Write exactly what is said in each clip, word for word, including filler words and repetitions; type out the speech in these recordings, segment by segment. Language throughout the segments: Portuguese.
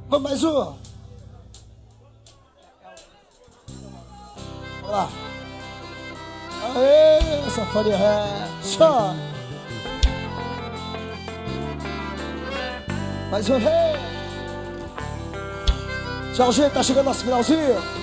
Vamos mais um. Vamos lá. Aê, safadinha ré. Só. Mais um rei. Tchau, gente. Tá chegando nosso finalzinho.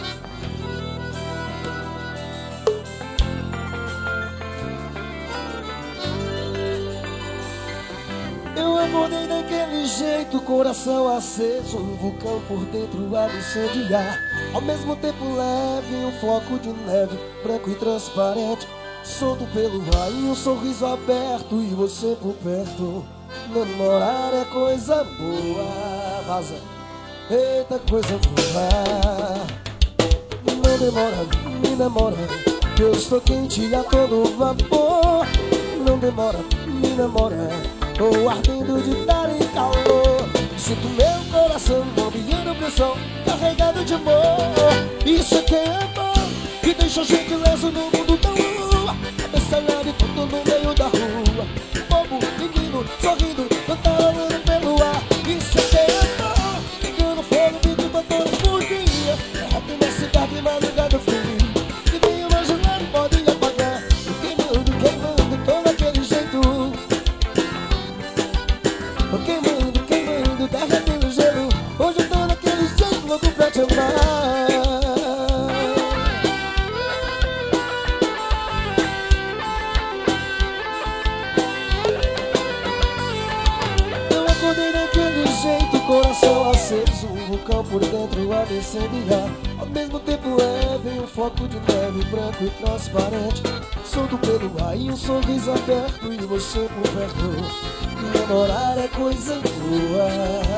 Eu acordei daquele jeito, coração aceso, um vulcão por dentro a me incendiar. Ao mesmo tempo leve, um floco de neve, branco e transparente, solto pelo ar e um sorriso aberto e você por perto. Namorar é coisa boa, vaza, eita coisa boa. Não demora, me namora, que eu estou quente a todo vapor. Não demora, me namora, tô ardendo de dar em calor. Sinto meu coração bombeando pressão, carregado de amor. Isso é que é amor, que deixa a gente leso no mundo da lua. Abestalhado e tudo no meio da rua, bobo, menino, sorrindo, cantarolando pelo ar. Isso é que é amor, pegando fogo vinte e quatro horas por dia. É rap na cidade, madrugada fria, que nem uma janela pode apagar. Queimando, queimando, todo aquele jeito. Tô queimando, queimando, derretendo gelo. Hoje eu tô naquele jeito, louco pra te amar. Eu acordei daquele jeito, coração aceso, um vulcão por dentro a me incendiar. Ao mesmo tempo leve, um foco de neve, branco e transparente, solto pelo ar e um sorriso aberto e você por perto. Namorar é coisa boa,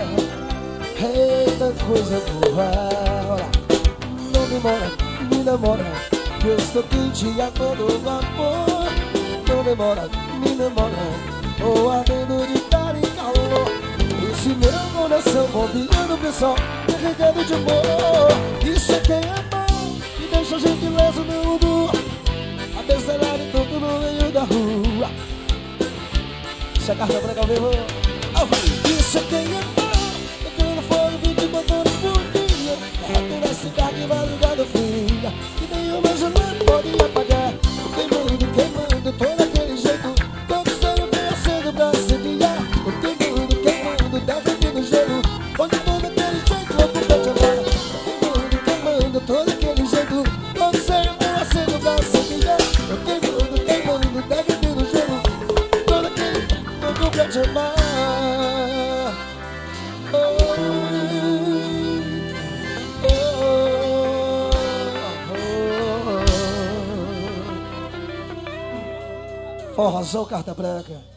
eita coisa boa. Olha, não demora, me namora, que eu estou quente a todo vapor. Não demora, me namora, tô ardendo de dar em calor. Esse meu coração bombeando pressão, carregado de amor. Isso é quem é bom, que deixa a gente leso no mundo, abestalhado e todo no meio da rua. Deixa a carta branca ao vivo. Isso é quem é bom, pegando fogo vinte e quatro horas por dia. Rato na cidade, madrugada fria, que nenhuma janela pode apagar. Tô queimando, queimando, tô daquele jeito, todo sonho vem acendo pra incendiar. Tô queimando, queimando, derretendo gelo. Hoje tô daquele jeito, louco pra te amar. Tô queimando, queimando, tô daquele jeito, todo sonho vem acendo pra incendiar. Tô queimando, queimando, derretendo gelo. Tô daquele louco pra te amar. Forrozão, carta branca.